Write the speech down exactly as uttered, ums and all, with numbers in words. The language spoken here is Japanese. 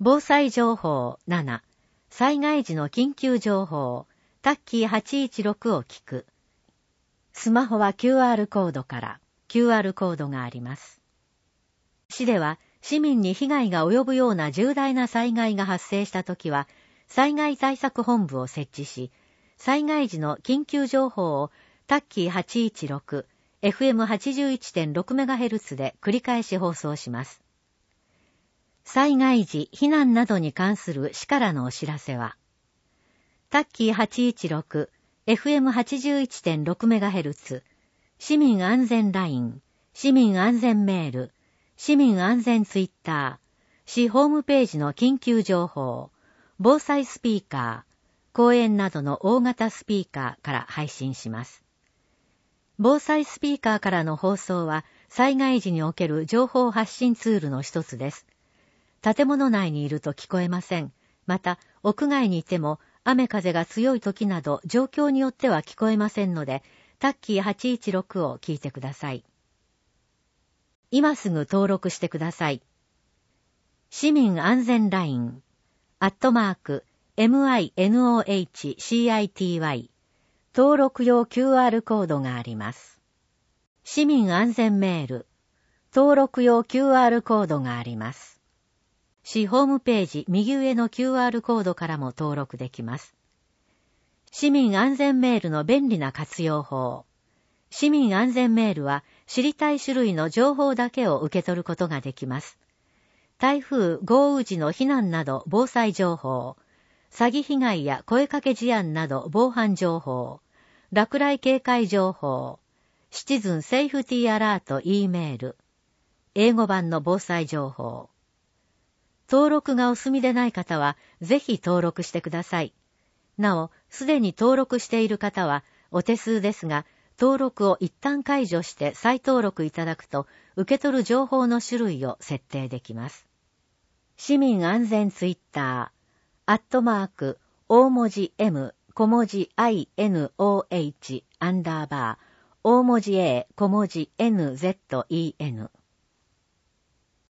防災情報なな、災害時の緊急情報、タッキーはちいちろくを聞く。スマホは キューアール コードから キューアール コードがあります。市では市民に被害が及ぶような重大な災害が発生したときは、災害対策本部を設置し、災害時の緊急情報をタッキーはちいちろく、エフエムはちじゅういちてんろくメガヘルツ で繰り返し放送します。災害時、避難などに関する市からのお知らせは、タッキーはちいちろく、エフエムはちじゅういちてんろくメガヘルツ、市民安全ライン、市民安全メール、市民安全ツイッター、市ホームページの緊急情報、防災スピーカー、公園などの大型スピーカーから配信します。防災スピーカーからの放送は災害時における情報発信ツールの一つです。建物内にいると聞こえません。また、屋外にいても雨風が強い時など状況によっては聞こえませんので、タッキーはちいちろくを聞いてください。今すぐ登録してください。市民安全ライン、アットマーク、エムアイエヌオーエイチシーアイティーワイ、登録用 キューアール コードがあります。市民安全メール、登録用 キューアール コードがあります。市ホームページ右上の キューアール コードからも登録できます。市民安全メールの便利な活用法。市民安全メールは知りたい種類の情報だけを受け取ることができます。台風、豪雨時の避難など防災情報、詐欺被害や声かけ事案など防犯情報、落雷警戒情報、シチズンセーフティーアラート E メール、英語版の防災情報。登録がお済みでない方は、ぜひ登録してください。なお、すでに登録している方は、お手数ですが、登録を一旦解除して再登録いただくと、受け取る情報の種類を設定できます。市民安全ツイッター、アットマーク、大文字 M、小文字 アイエヌオーエイチ、アンダーバー、大文字 A、小文字 エヌゼットイーエヌ。